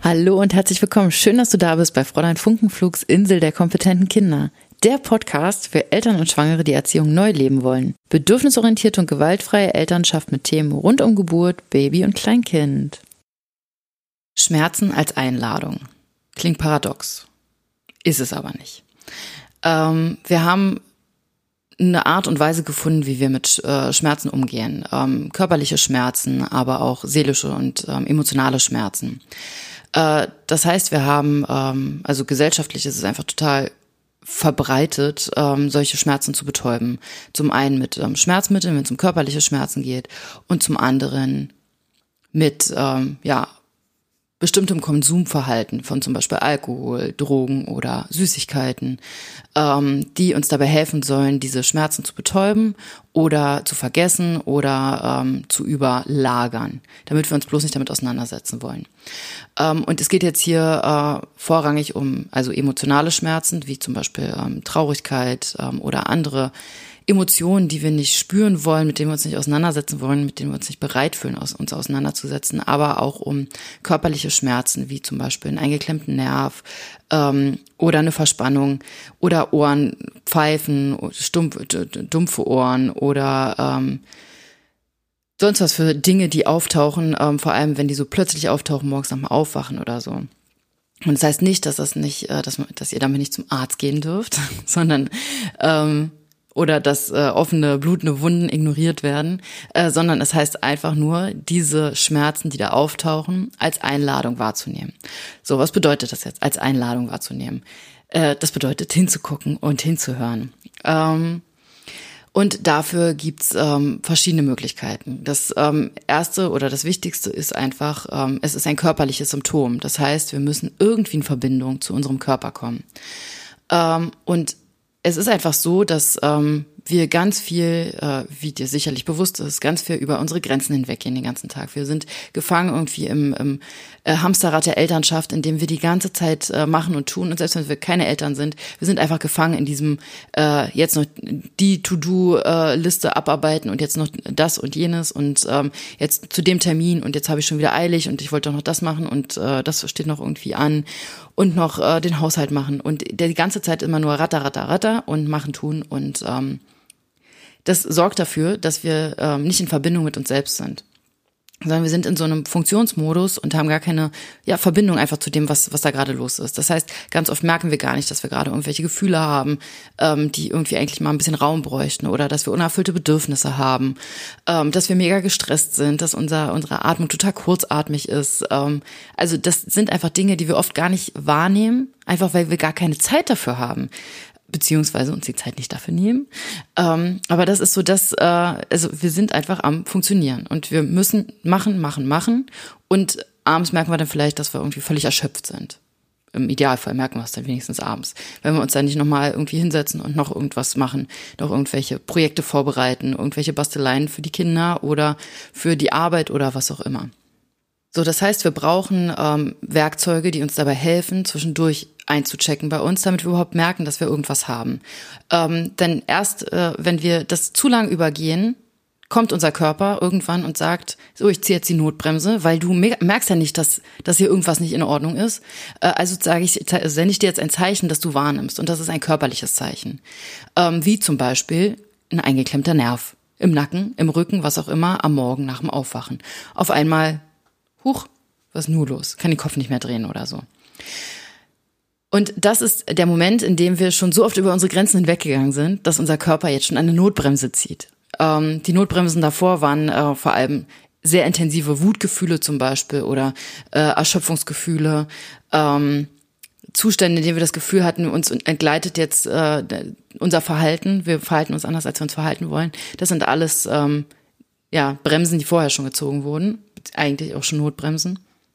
Hallo und herzlich willkommen. Schön, dass du da bist bei Fräulein Funkenflugs Insel der kompetenten Kinder. Der Podcast für Eltern und Schwangere, die Erziehung neu leben wollen. Bedürfnisorientierte und gewaltfreie Elternschaft mit Themen rund um Geburt, Baby und Kleinkind. Schmerzen als Einladung. Klingt paradox. Ist es aber nicht. Wir haben eine Art und Weise gefunden, wie wir mit Schmerzen umgehen. Körperliche Schmerzen, aber auch seelische und emotionale Schmerzen. Das heißt, wir haben, also gesellschaftlich ist es einfach total verbreitet, solche Schmerzen zu betäuben. Zum einen mit Schmerzmitteln, wenn es um körperliche Schmerzen geht, und zum anderen mit bestimmtem Konsumverhalten von zum Beispiel Alkohol, Drogen oder Süßigkeiten, die uns dabei helfen sollen, diese Schmerzen zu betäuben oder zu vergessen oder zu überlagern, damit wir uns bloß nicht damit auseinandersetzen wollen. Und es geht jetzt hier vorrangig um also emotionale Schmerzen, wie zum Beispiel Traurigkeit oder andere Emotionen, die wir nicht spüren wollen, mit denen wir uns nicht auseinandersetzen wollen, mit denen wir uns nicht bereit fühlen, uns auseinanderzusetzen, aber auch um körperliche Schmerzen, wie zum Beispiel einen eingeklemmten Nerv oder eine Verspannung oder Ohrenpfeifen, dumpfe Ohren oder sonst was für Dinge, die auftauchen, vor allem wenn die so plötzlich auftauchen, morgens nach dem Aufwachen oder so. Und das heißt nicht, dass ihr damit nicht zum Arzt gehen dürft, sondern oder dass offene, blutende Wunden ignoriert werden, sondern es heißt einfach nur, diese Schmerzen, die da auftauchen, als Einladung wahrzunehmen. So, was bedeutet das jetzt, als Einladung wahrzunehmen? Das bedeutet, hinzugucken und hinzuhören. Und dafür gibt's verschiedene Möglichkeiten. Das erste oder das Wichtigste ist einfach, es ist ein körperliches Symptom. Das heißt, wir müssen irgendwie in Verbindung zu unserem Körper kommen. Und es ist einfach so, dass wir ganz viel, wie dir sicherlich bewusst ist, ganz viel über unsere Grenzen hinweggehen den ganzen Tag. Wir sind gefangen irgendwie im Hamsterrad der Elternschaft, in dem wir die ganze Zeit machen und tun. Und selbst wenn wir keine Eltern sind, wir sind einfach gefangen in diesem jetzt noch die To-Do-Liste abarbeiten und jetzt noch das und jenes und jetzt zu dem Termin und jetzt habe ich schon wieder eilig und ich wollte doch noch das machen und das steht noch irgendwie an und noch den Haushalt machen und die ganze Zeit immer nur ratter und machen, tun und das sorgt dafür, dass wir nicht in Verbindung mit uns selbst sind, sondern wir sind in so einem Funktionsmodus und haben gar keine Verbindung einfach zu dem, was da gerade los ist. Das heißt, ganz oft merken wir gar nicht, dass wir gerade irgendwelche Gefühle haben, die irgendwie eigentlich mal ein bisschen Raum bräuchten oder dass wir unerfüllte Bedürfnisse haben, dass wir mega gestresst sind, dass unsere Atmung total kurzatmig ist. Also das sind einfach Dinge, die wir oft gar nicht wahrnehmen, einfach weil wir gar keine Zeit dafür haben, beziehungsweise uns die Zeit nicht dafür nehmen. Aber das ist so, dass also wir sind einfach am Funktionieren und wir müssen machen und abends merken wir dann vielleicht, dass wir irgendwie völlig erschöpft sind. Im Idealfall merken wir es dann wenigstens abends, wenn wir uns dann nicht nochmal irgendwie hinsetzen und noch irgendwas machen, noch irgendwelche Projekte vorbereiten, irgendwelche Basteleien für die Kinder oder für die Arbeit oder was auch immer. So, das heißt, wir brauchen Werkzeuge, die uns dabei helfen, zwischendurch einzuchecken bei uns, damit wir überhaupt merken, dass wir irgendwas haben. Denn erst, wenn wir das zu lang übergehen, kommt unser Körper irgendwann und sagt, so, ich ziehe jetzt die Notbremse, weil du merkst ja nicht, dass hier irgendwas nicht in Ordnung ist. Also sende ich dir jetzt ein Zeichen, das du wahrnimmst. Und das ist ein körperliches Zeichen. Wie zum Beispiel ein eingeklemmter Nerv im Nacken, im Rücken, was auch immer, am Morgen nach dem Aufwachen. Auf einmal huch, was ist nun los? Kann den Kopf nicht mehr drehen oder so. Und das ist der Moment, in dem wir schon so oft über unsere Grenzen hinweggegangen sind, dass unser Körper jetzt schon eine Notbremse zieht. Die Notbremsen davor waren vor allem sehr intensive Wutgefühle zum Beispiel oder Erschöpfungsgefühle, Zustände, in denen wir das Gefühl hatten, uns entgleitet jetzt unser Verhalten. Wir verhalten uns anders, als wir uns verhalten wollen. Das sind alles Bremsen, die vorher schon gezogen wurden. Eigentlich auch schon Notbremsen.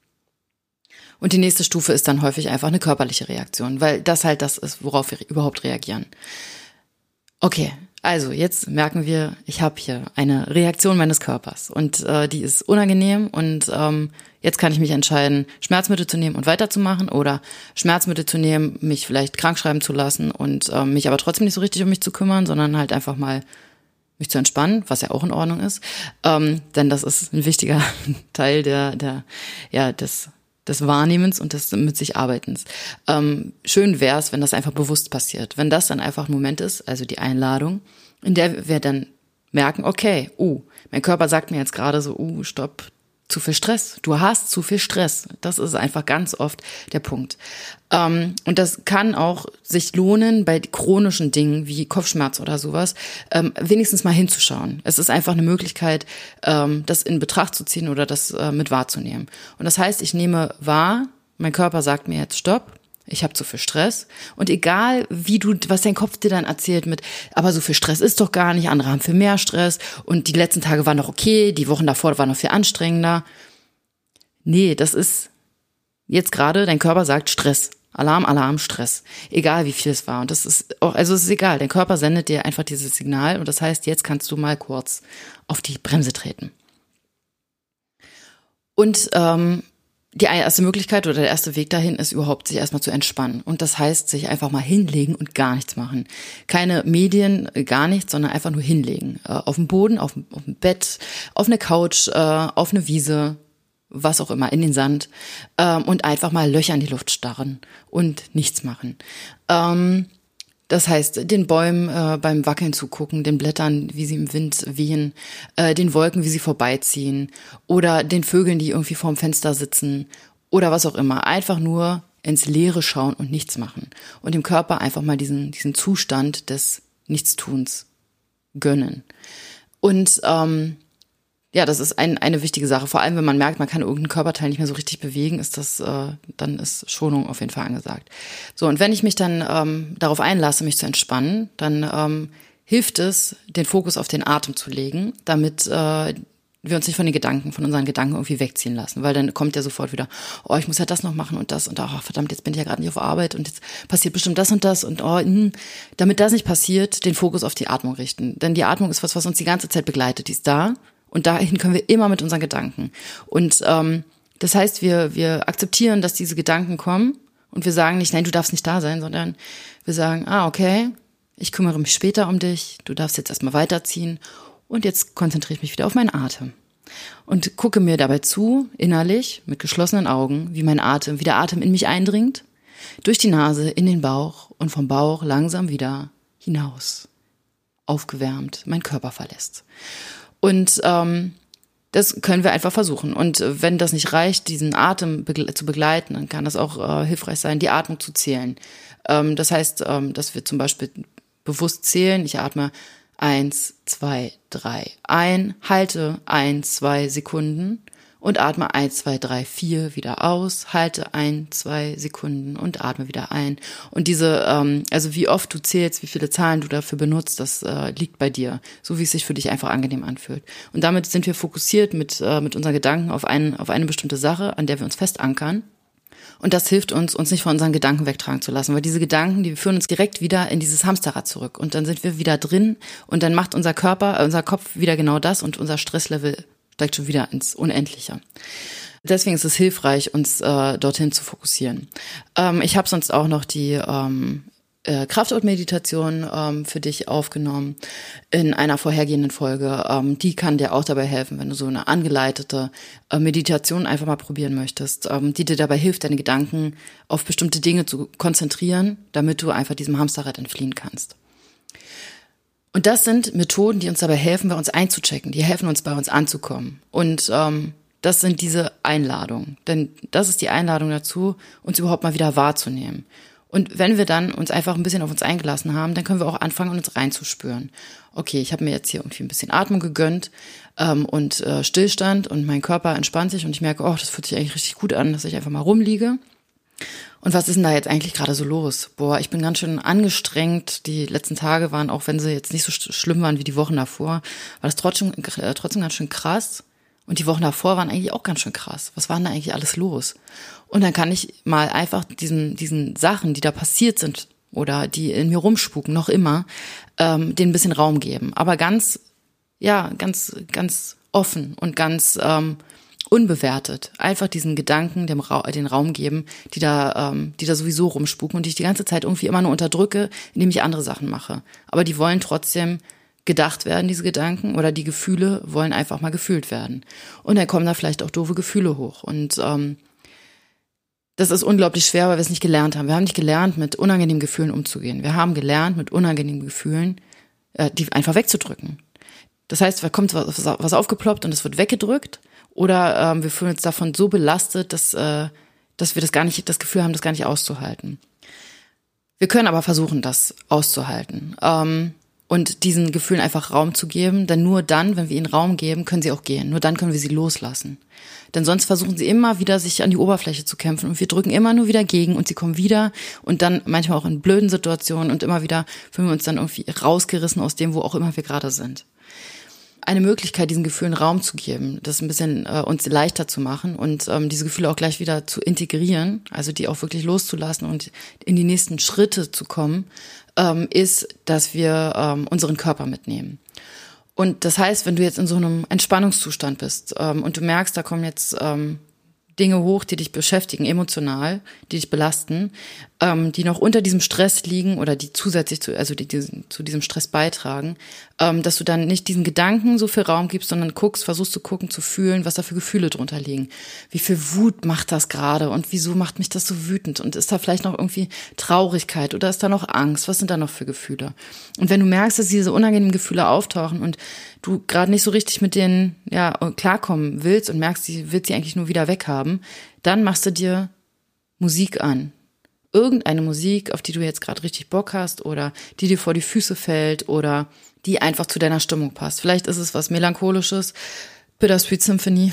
Und die nächste Stufe ist dann häufig einfach eine körperliche Reaktion, weil das halt das ist, worauf wir überhaupt reagieren. Okay, also jetzt merken wir, ich habe hier eine Reaktion meines Körpers und die ist unangenehm und jetzt kann ich mich entscheiden, Schmerzmittel zu nehmen und weiterzumachen oder Schmerzmittel zu nehmen, mich vielleicht krank schreiben zu lassen und mich aber trotzdem nicht so richtig um mich zu kümmern, sondern halt einfach mal mich zu entspannen, was ja auch in Ordnung ist, denn das ist ein wichtiger Teil des des Wahrnehmens und des mit sich Arbeitens. Schön wäre es, wenn das einfach bewusst passiert. Wenn das dann einfach ein Moment ist, also die Einladung, in der wir dann merken, okay, mein Körper sagt mir jetzt gerade so, stopp, zu viel Stress. Du hast zu viel Stress. Das ist einfach ganz oft der Punkt. Und das kann auch sich lohnen, bei chronischen Dingen wie Kopfschmerz oder sowas, wenigstens mal hinzuschauen. Es ist einfach eine Möglichkeit, das in Betracht zu ziehen oder das mit wahrzunehmen. Und das heißt, ich nehme wahr, mein Körper sagt mir jetzt Stopp. Ich habe zu viel Stress. Und egal, was dein Kopf dir dann erzählt aber so viel Stress ist doch gar nicht, andere haben viel mehr Stress und die letzten Tage waren noch okay, die Wochen davor waren noch viel anstrengender. Nee, das ist jetzt gerade, dein Körper sagt Stress. Alarm, Alarm, Stress. Egal wie viel es war. Und das ist auch, also es ist egal. Dein Körper sendet dir einfach dieses Signal und das heißt, jetzt kannst du mal kurz auf die Bremse treten. Und die erste Möglichkeit oder der erste Weg dahin ist überhaupt, sich erstmal zu entspannen. Und das heißt, sich einfach mal hinlegen und gar nichts machen. Keine Medien, gar nichts, sondern einfach nur hinlegen. Auf dem Boden, auf dem Bett, auf eine Couch, auf eine Wiese, was auch immer, in den Sand. Und einfach mal Löcher in die Luft starren und nichts machen. Das heißt, den Bäumen beim Wackeln zugucken, den Blättern, wie sie im Wind wehen, den Wolken, wie sie vorbeiziehen oder den Vögeln, die irgendwie vorm Fenster sitzen oder was auch immer. Einfach nur ins Leere schauen und nichts machen und dem Körper einfach mal diesen Zustand des Nichtstuns gönnen. Und das ist eine wichtige Sache. Vor allem, wenn man merkt, man kann irgendeinen Körperteil nicht mehr so richtig bewegen, dann ist Schonung auf jeden Fall angesagt. So, und wenn ich mich dann darauf einlasse, mich zu entspannen, dann hilft es, den Fokus auf den Atem zu legen, damit wir uns nicht von unseren Gedanken irgendwie wegziehen lassen. Weil dann kommt ja sofort wieder, ich muss ja das noch machen und verdammt, jetzt bin ich ja gerade nicht auf Arbeit und jetzt passiert bestimmt das und das und damit das nicht passiert, den Fokus auf die Atmung richten. Denn die Atmung ist was uns die ganze Zeit begleitet, die ist da. Und dahin können wir immer mit unseren Gedanken. Und das heißt, wir akzeptieren, dass diese Gedanken kommen und wir sagen nicht, nein, du darfst nicht da sein, sondern wir sagen, okay, ich kümmere mich später um dich, du darfst jetzt erstmal weiterziehen und jetzt konzentriere ich mich wieder auf meinen Atem. Und gucke mir dabei zu, innerlich, mit geschlossenen Augen, wie der Atem in mich eindringt, durch die Nase in den Bauch und vom Bauch langsam wieder hinaus, aufgewärmt, mein Körper verlässt. Und das können wir einfach versuchen. Und wenn das nicht reicht, diesen Atem zu begleiten, dann kann das auch hilfreich sein, die Atmung zu zählen. Das heißt, dass wir zum Beispiel bewusst zählen. Ich atme 1, 2, 3 ein, halte 1, 2 Sekunden und atme 1, 2, 3, 4 wieder aus, halte 1, 2 Sekunden und atme wieder ein. Und also wie oft du zählst, wie viele Zahlen du dafür benutzt, das liegt bei dir, so wie es sich für dich einfach angenehm anfühlt. Und damit sind wir fokussiert mit unseren Gedanken auf eine bestimmte Sache, an der wir uns fest ankern. Und das hilft uns nicht von unseren Gedanken wegtragen zu lassen, weil diese Gedanken, die führen uns direkt wieder in dieses Hamsterrad zurück. Und dann sind wir wieder drin und dann macht unser Kopf wieder genau das und unser Stresslevel steigt schon wieder ins Unendliche. Deswegen ist es hilfreich, uns dorthin zu fokussieren. Ich habe sonst auch noch die Kraftortmeditation für dich aufgenommen in einer vorhergehenden Folge. Die kann dir auch dabei helfen, wenn du so eine angeleitete Meditation einfach mal probieren möchtest, die dir dabei hilft, deine Gedanken auf bestimmte Dinge zu konzentrieren, damit du einfach diesem Hamsterrad entfliehen kannst. Und das sind Methoden, die uns dabei helfen, bei uns einzuchecken. Die helfen uns, bei uns anzukommen. Und das sind diese Einladungen. Denn das ist die Einladung dazu, uns überhaupt mal wieder wahrzunehmen. Und wenn wir dann uns einfach ein bisschen auf uns eingelassen haben, dann können wir auch anfangen, uns reinzuspüren. Okay, ich habe mir jetzt hier irgendwie ein bisschen Atmung gegönnt und Stillstand und mein Körper entspannt sich und ich merke, das fühlt sich eigentlich richtig gut an, dass ich einfach mal rumliege. Und was ist denn da jetzt eigentlich gerade so los? Ich bin ganz schön angestrengt. Die letzten Tage waren, auch wenn sie jetzt nicht so schlimm waren wie die Wochen davor, war das trotzdem ganz schön krass. Und die Wochen davor waren eigentlich auch ganz schön krass. Was war denn da eigentlich alles los? Und dann kann ich mal einfach diesen Sachen, die da passiert sind oder die in mir rumspuken, noch immer, denen ein bisschen Raum geben. Aber ganz offen und ganz unbewertet. Einfach diesen Gedanken den Raum geben, die da sowieso rumspuken und die ich die ganze Zeit irgendwie immer nur unterdrücke, indem ich andere Sachen mache. Aber die wollen trotzdem gedacht werden, diese Gedanken, oder die Gefühle wollen einfach mal gefühlt werden. Und dann kommen da vielleicht auch doofe Gefühle hoch. Und Das ist unglaublich schwer, weil wir es nicht gelernt haben. Wir haben nicht gelernt, mit unangenehmen Gefühlen umzugehen. Wir haben gelernt, mit unangenehmen Gefühlen die einfach wegzudrücken. Das heißt, da kommt was aufgeploppt und es wird weggedrückt, oder wir fühlen uns davon so belastet, dass wir das Gefühl haben, das gar nicht auszuhalten. Wir können aber versuchen, das auszuhalten und diesen Gefühlen einfach Raum zu geben, denn nur dann, wenn wir ihnen Raum geben, können sie auch gehen. Nur dann können wir sie loslassen. Denn sonst versuchen sie immer wieder, sich an die Oberfläche zu kämpfen, und wir drücken immer nur wieder gegen und sie kommen wieder, und dann manchmal auch in blöden Situationen, und immer wieder fühlen wir uns dann irgendwie rausgerissen aus dem, wo auch immer wir gerade sind. Eine Möglichkeit, diesen Gefühlen Raum zu geben, das ein bisschen uns leichter zu machen und diese Gefühle auch gleich wieder zu integrieren, also die auch wirklich loszulassen und in die nächsten Schritte zu kommen, ist, dass wir unseren Körper mitnehmen. Und das heißt, wenn du jetzt in so einem Entspannungszustand bist und du merkst, da kommen jetzt Dinge hoch, die dich beschäftigen, emotional, die dich belasten, die noch unter diesem Stress liegen oder die zusätzlich zu diesem Stress beitragen, dass du dann nicht diesen Gedanken so viel Raum gibst, sondern versuchst zu gucken, zu fühlen, was da für Gefühle drunter liegen. Wie viel Wut macht das gerade und wieso macht mich das so wütend? Und ist da vielleicht noch irgendwie Traurigkeit oder ist da noch Angst? Was sind da noch für Gefühle? Und wenn du merkst, dass diese unangenehmen Gefühle auftauchen und du gerade nicht so richtig mit denen klarkommen willst und merkst, sie willst sie eigentlich nur wieder weghaben, dann machst du dir Musik an. Irgendeine Musik, auf die du jetzt gerade richtig Bock hast oder die dir vor die Füße fällt oder die einfach zu deiner Stimmung passt. Vielleicht ist es was Melancholisches, Bittersweet Symphony,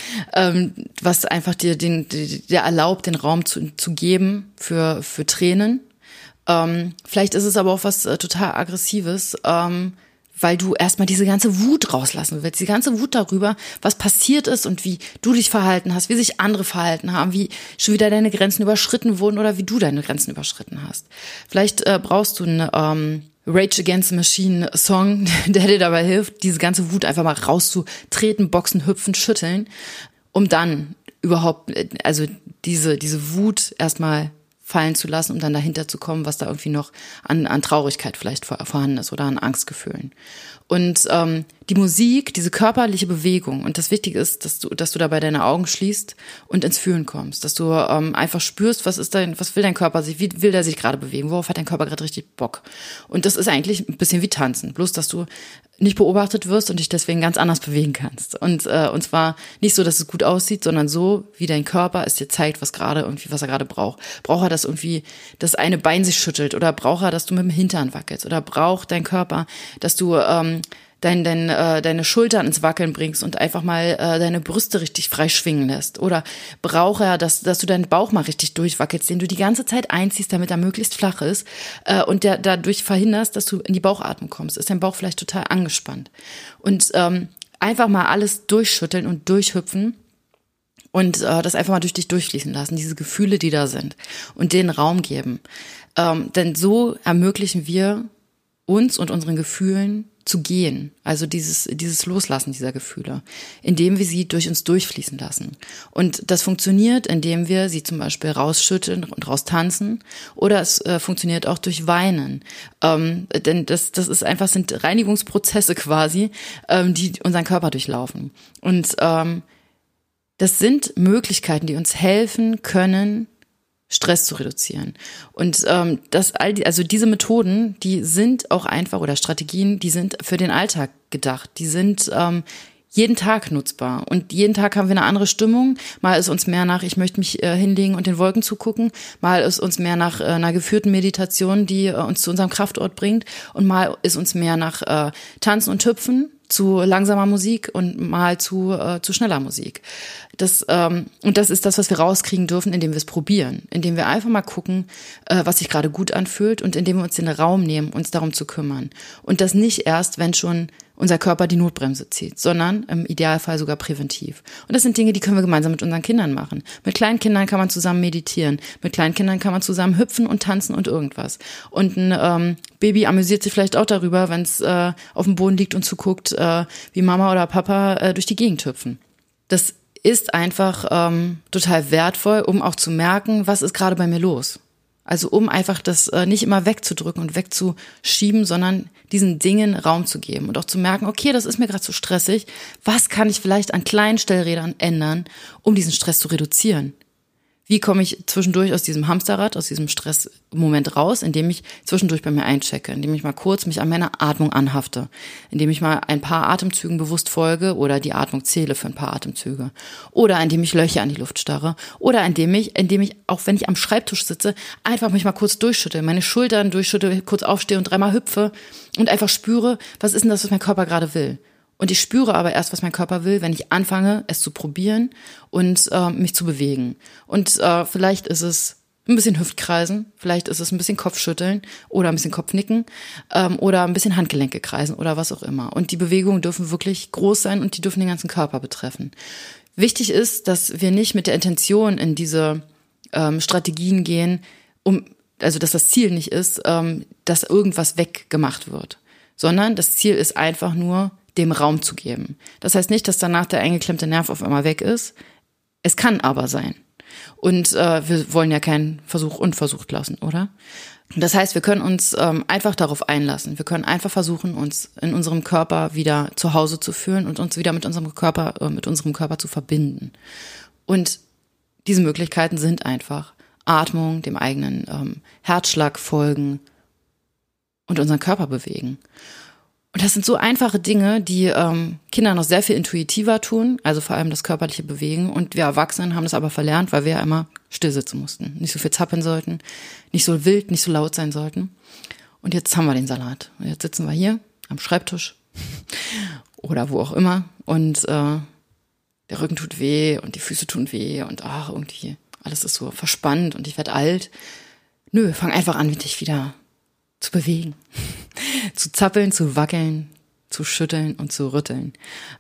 was einfach dir erlaubt, den Raum zu geben für Tränen. Vielleicht ist es aber auch was total Aggressives, weil du erstmal diese ganze Wut rauslassen willst, die ganze Wut darüber, was passiert ist und wie du dich verhalten hast, wie sich andere verhalten haben, wie schon wieder deine Grenzen überschritten wurden oder wie du deine Grenzen überschritten hast. Vielleicht brauchst du einen Rage Against the Machine Song, der dir dabei hilft, diese ganze Wut einfach mal rauszutreten, boxen, hüpfen, schütteln, um dann überhaupt, also diese Wut erstmal fallen zu lassen, um dann dahinter zu kommen, was da irgendwie noch an Traurigkeit vielleicht vorhanden ist oder an Angstgefühlen. Und die Musik, diese körperliche Bewegung, und das Wichtige ist, dass du dabei deine Augen schließt und ins Fühlen kommst, dass du einfach spürst, was will dein Körper wie will der sich gerade bewegen, worauf hat dein Körper gerade richtig Bock. Und das ist eigentlich ein bisschen wie Tanzen, bloß dass du nicht beobachtet wirst und dich deswegen ganz anders bewegen kannst. Und zwar nicht so, dass es gut aussieht, sondern so, wie dein Körper es dir zeigt, was er gerade braucht. Braucht er, dass irgendwie das eine Bein sich schüttelt, oder braucht er, dass du mit dem Hintern wackelst, oder braucht dein Körper, dass du deine Schultern ins Wackeln bringst und einfach mal deine Brüste richtig frei schwingen lässt, oder braucht er, dass du deinen Bauch mal richtig durchwackelst, den du die ganze Zeit einziehst, damit er möglichst flach ist und der dadurch verhinderst, dass du in die Bauchatmung kommst. Ist dein Bauch vielleicht total angespannt? Und einfach mal alles durchschütteln und durchhüpfen und das einfach mal durch dich durchfließen lassen, diese Gefühle, die da sind, und denen Raum geben. Denn so ermöglichen wir uns und unseren Gefühlen zu gehen, also dieses Loslassen dieser Gefühle, indem wir sie durch uns durchfließen lassen. Und das funktioniert, indem wir sie zum Beispiel rausschütteln und raustanzen, oder es funktioniert auch durch Weinen. Denn das sind Reinigungsprozesse quasi, die unseren Körper durchlaufen. Und das sind Möglichkeiten, die uns helfen können, Stress zu reduzieren. Und diese Methoden, die sind auch einfach, oder Strategien, die sind für den Alltag gedacht. Die sind jeden Tag nutzbar. Und jeden Tag haben wir eine andere Stimmung. Mal ist uns mehr nach, ich möchte mich hinlegen und den Wolken zugucken. Mal ist uns mehr nach einer geführten Meditation, die uns zu unserem Kraftort bringt. Und mal ist uns mehr nach Tanzen und Hüpfen zu langsamer Musik und mal zu schneller Musik. Und das ist das, was wir rauskriegen dürfen, indem wir es probieren, indem wir einfach mal gucken, was sich gerade gut anfühlt, und indem wir uns den Raum nehmen, uns darum zu kümmern. Und das nicht erst, wenn schon unser Körper die Notbremse zieht, sondern im Idealfall sogar präventiv. Und das sind Dinge, die können wir gemeinsam mit unseren Kindern machen. Mit kleinen Kindern kann man zusammen meditieren. Mit kleinen Kindern kann man zusammen hüpfen und tanzen und irgendwas. Und ein Baby amüsiert sich vielleicht auch darüber, wenn es auf dem Boden liegt und zuguckt, wie Mama oder Papa durch die Gegend hüpfen. Das ist einfach total wertvoll, um auch zu merken, was ist gerade bei mir los. Also um einfach das nicht immer wegzudrücken und wegzuschieben, sondern diesen Dingen Raum zu geben und auch zu merken, okay, das ist mir gerade so stressig. Was kann ich vielleicht an kleinen Stellrädern ändern, um diesen Stress zu reduzieren? Wie komme ich zwischendurch aus diesem Hamsterrad, aus diesem Stressmoment raus, indem ich zwischendurch bei mir einchecke, indem ich mal kurz mich an meiner Atmung anhafte, indem ich mal ein paar Atemzügen bewusst folge oder die Atmung zähle für ein paar Atemzüge oder indem ich Löcher an die Luft starre oder indem ich, auch wenn ich am Schreibtisch sitze, einfach mich mal kurz durchschüttle, meine Schultern durchschüttle, kurz aufstehe und 3-mal hüpfe und einfach spüre, was ist denn das, was mein Körper gerade will. Und ich spüre aber erst, was mein Körper will, wenn ich anfange, es zu probieren und mich zu bewegen. Und vielleicht ist es ein bisschen Hüftkreisen, vielleicht ist es ein bisschen Kopfschütteln oder ein bisschen Kopfnicken oder ein bisschen Handgelenke kreisen oder was auch immer. Und die Bewegungen dürfen wirklich groß sein und die dürfen den ganzen Körper betreffen. Wichtig ist, dass wir nicht mit der Intention in diese Strategien gehen, also dass das Ziel nicht ist, dass irgendwas weggemacht wird, sondern das Ziel ist einfach nur, dem Raum zu geben. Das heißt nicht, dass danach der eingeklemmte Nerv auf einmal weg ist. Es kann aber sein. Und wir wollen ja keinen Versuch unversucht lassen, oder? Das heißt, wir können uns einfach darauf einlassen. Wir können einfach versuchen, uns in unserem Körper wieder zu Hause zu fühlen und uns wieder mit unserem Körper zu verbinden. Und diese Möglichkeiten sind einfach Atmung, dem eigenen Herzschlag folgen und unseren Körper bewegen. Und das sind so einfache Dinge, die Kinder noch sehr viel intuitiver tun, also vor allem das körperliche Bewegen. Und wir Erwachsenen haben das aber verlernt, weil wir ja immer still sitzen mussten, nicht so viel zappeln sollten, nicht so wild, nicht so laut sein sollten. Und jetzt haben wir den Salat. Und jetzt sitzen wir hier am Schreibtisch oder wo auch immer und der Rücken tut weh und die Füße tun weh und irgendwie alles ist so verspannt und ich werde alt. Nö, fang einfach an, dich wieder zu bewegen, zu zappeln, zu wackeln, zu schütteln und zu rütteln.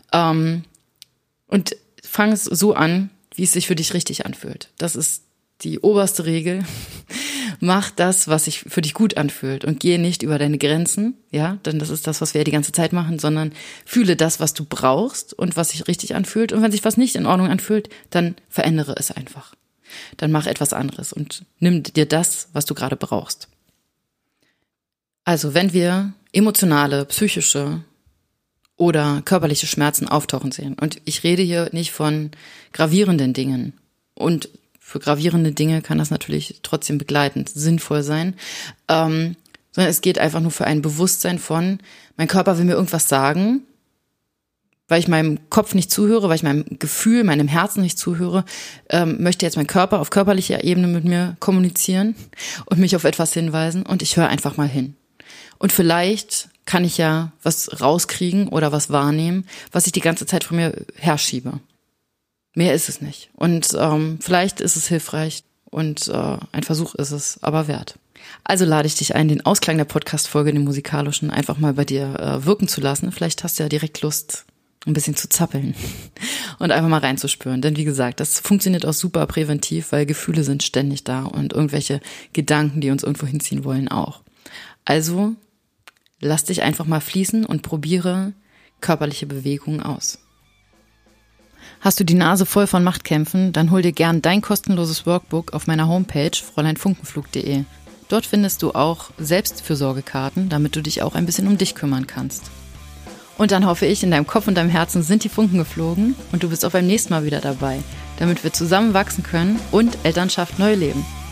Und fang es so an, wie es sich für dich richtig anfühlt. Das ist die oberste Regel. Mach das, was sich für dich gut anfühlt und gehe nicht über deine Grenzen, ja, denn das ist das, was wir ja die ganze Zeit machen, sondern fühle das, was du brauchst und was sich richtig anfühlt. Und wenn sich was nicht in Ordnung anfühlt, dann verändere es einfach. Dann mach etwas anderes und nimm dir das, was du gerade brauchst. Also wenn wir emotionale, psychische oder körperliche Schmerzen auftauchen sehen, und ich rede hier nicht von gravierenden Dingen, und für gravierende Dinge kann das natürlich trotzdem begleitend sinnvoll sein, sondern es geht einfach nur für ein Bewusstsein von, mein Körper will mir irgendwas sagen, weil ich meinem Kopf nicht zuhöre, weil ich meinem Gefühl, meinem Herzen nicht zuhöre, möchte jetzt mein Körper auf körperlicher Ebene mit mir kommunizieren und mich auf etwas hinweisen und ich höre einfach mal hin. Und vielleicht kann ich ja was rauskriegen oder was wahrnehmen, was ich die ganze Zeit von mir herschiebe. Mehr ist es nicht. Und vielleicht ist es hilfreich und ein Versuch ist es aber wert. Also lade ich dich ein, den Ausklang der Podcast-Folge, den musikalischen, einfach mal bei dir wirken zu lassen. Vielleicht hast du ja direkt Lust, ein bisschen zu zappeln und einfach mal reinzuspüren. Denn wie gesagt, das funktioniert auch super präventiv, weil Gefühle sind ständig da und irgendwelche Gedanken, die uns irgendwo hinziehen wollen, auch. Also lass dich einfach mal fließen und probiere körperliche Bewegungen aus. Hast du die Nase voll von Machtkämpfen, dann hol dir gern dein kostenloses Workbook auf meiner Homepage fräuleinfunkenflug.de. Dort findest du auch Selbstfürsorgekarten, damit du dich auch ein bisschen um dich kümmern kannst. Und dann hoffe ich, in deinem Kopf und deinem Herzen sind die Funken geflogen und du bist auch beim nächsten Mal wieder dabei, damit wir zusammen wachsen können und Elternschaft neu leben.